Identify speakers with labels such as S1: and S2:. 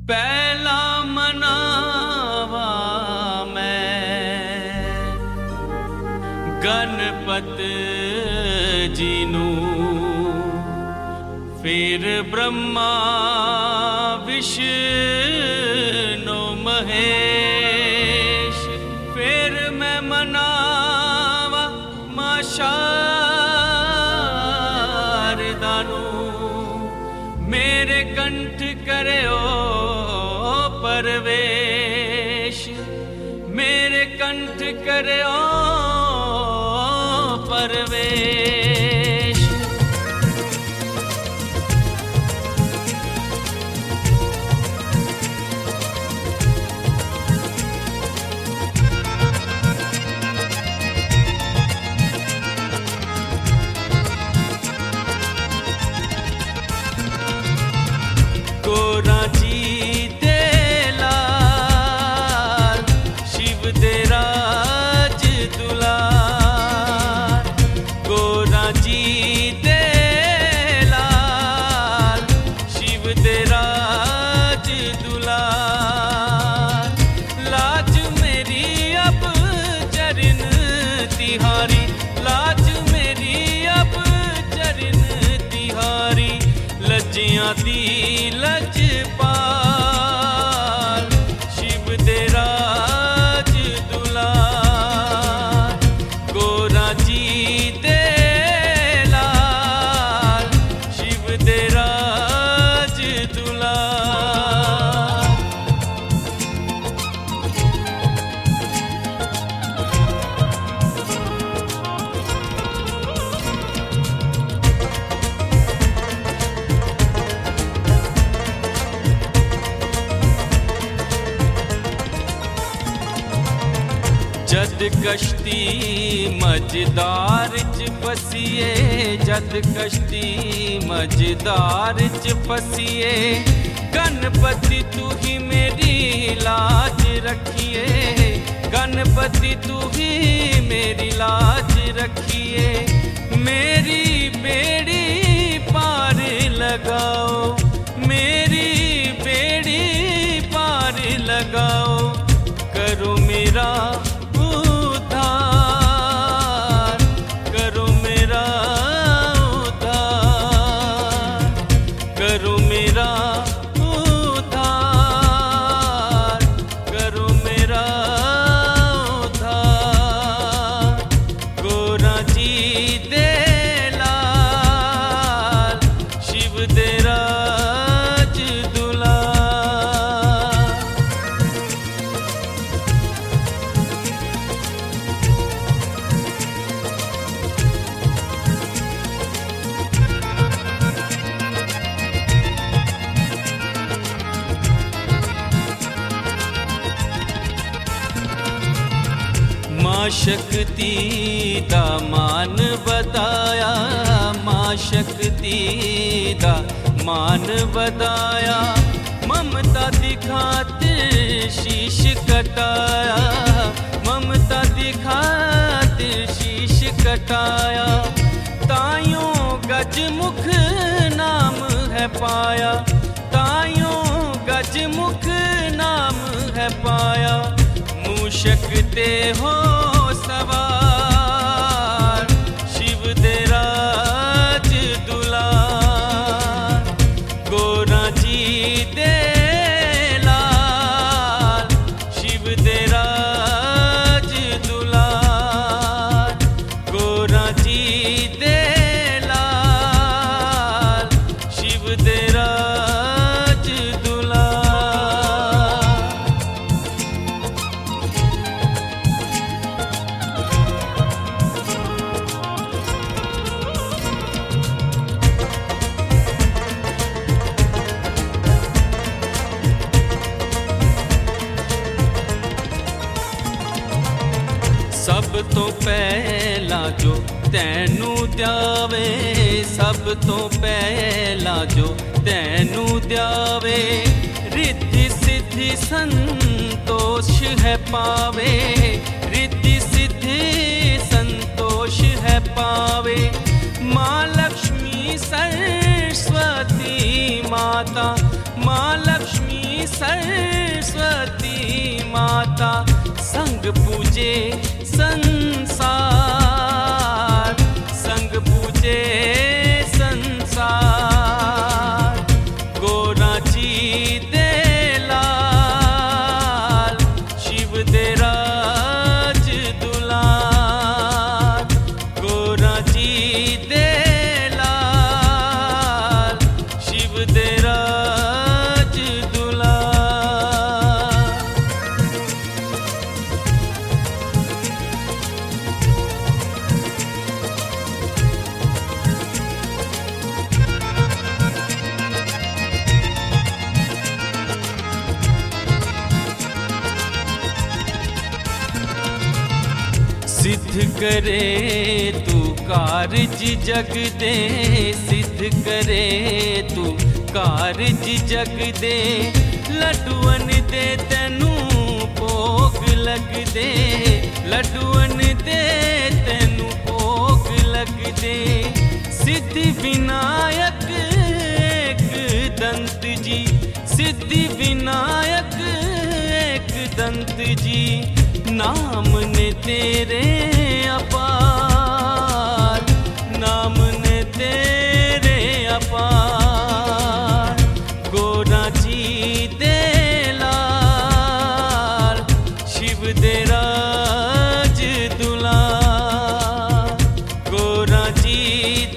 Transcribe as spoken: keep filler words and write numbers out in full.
S1: पहला मनावा मैं गणपत जी नू, फिर ब्रह्मा विष्णु महेश, फिर मैं मनावा मां शारदा नू, मेरे कंठ करे ओ परवेश, मेरे कंठ करे ओ परवेश। गोरा जी दे लाल, शिव दे राज दुलार, गोरा जी दे लाल, शिव दे राज दुलार। लाज मेरी अब चरण तिहारी, लाज मेरी अब चरण तिहारी, लज्जियां दी लजपाल, शिव दे राज दुलार, गोरा जी दे लाल, शिव दे राज दुलार। जद कश्ती मझदार च फसीए, जद कश्ती मझदार च फसीए, गणपति तू ही मेरी लाज रखिए, गणपति तू ही मेरी लाज रखिए। मेरी बेड़ी पार लगाओ, मेरी बेड़ी पार लगाओ, करो मेरा उद्धार, करो मेरा उद्धार, करो मेरा उद्धार, करो मेरा उद्धार। गोरा जी दे लाल, शिव दे राज दुलार। मां शक्ति दा मान बताया, मां शक्ति दा मान बताया, ममता दी खातिर शीश कटाया, ममता दी खातिर शीश कटाया। तायों गजमुख नाम है पाया, तायों गजमुख नाम है पाया। मूषक ते हो सवार, शिव दे राज दुलार, गोरा जी दे लाल, शिव दे राज दुलार, गोरा जी दे लाल, शिव दे राज दुलार। सब तो पहला जो तैनू द्यावे, सब तो पहला जो तैनू द्यावे, रिद्धि सिद्धि संतोष है पावे, रिद्धि सिद्धि संतोष है पावे। मां लक्ष्मी सरस्वती माता, मां लक्ष्मी सरस्वती माता संग पूजे संसार, संग पूजे संसार। गोराची दे लाल शिव दे राज दुलार, गोराची दे लाल शिव दे राज दुलार। सिद्ध करे तू कारज जग दे, सिद्ध करे तू कारज जग दे। लड्डूअन दे तैनू भोग लग दे, लड्डूअन दे तैनू भोग लग दे। सिद्धि विनायक एक दंत जी, सिद्धि विनायक एक दंत जी। नाम ने तेरे अपार, नाम ने तेरे अपार। गोराची दे लाल शिव दे राज दुलार, गोराची